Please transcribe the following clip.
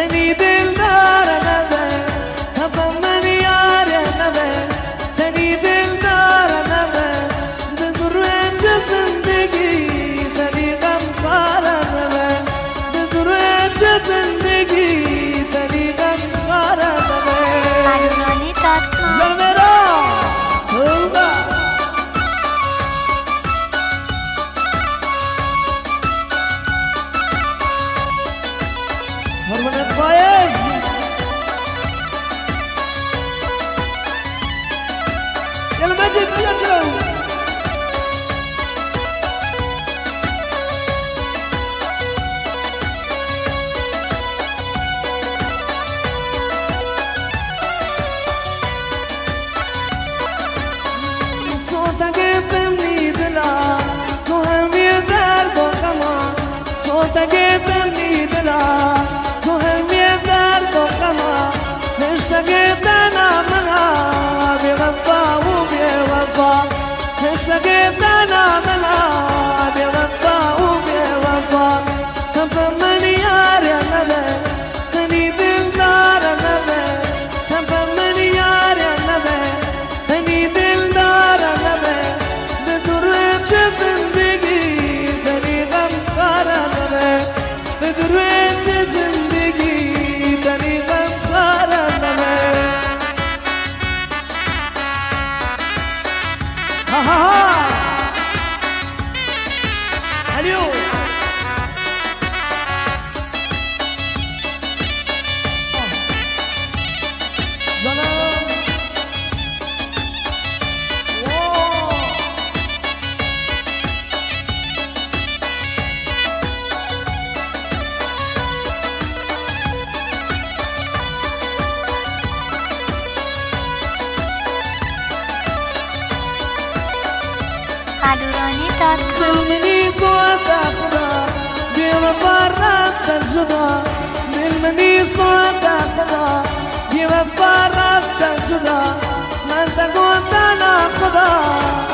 تنی دلدار نبه تفهم من یار نبه تنی دلدار نبه بزرگ زندگی تنی غمخوار نبه بزرگ زندگی تنی غمخوار نبه زمرا توبه حرمت باید يلا مجد يلا صوتك يفهمني دلا مهم يدار بوكما صوتك يفهمني دلا مهم يدار بوكما مشتاق انا منها بغفا وبوفا مشتاق انا منها بغفا وبوفا تفهمني يا نبي تني دلدار نبي تفهمني يا نبي تني دلدار نبي بدرج زندگی تني غمخوار نبي بدرج زندگی تني غمخوار نبي ها ها ها اليوم دلمنی صوت خدا بی‌وفا رفتن شدا دلمنی صوت خدا بی‌وفا رفتن شدا من تگو تنها خدا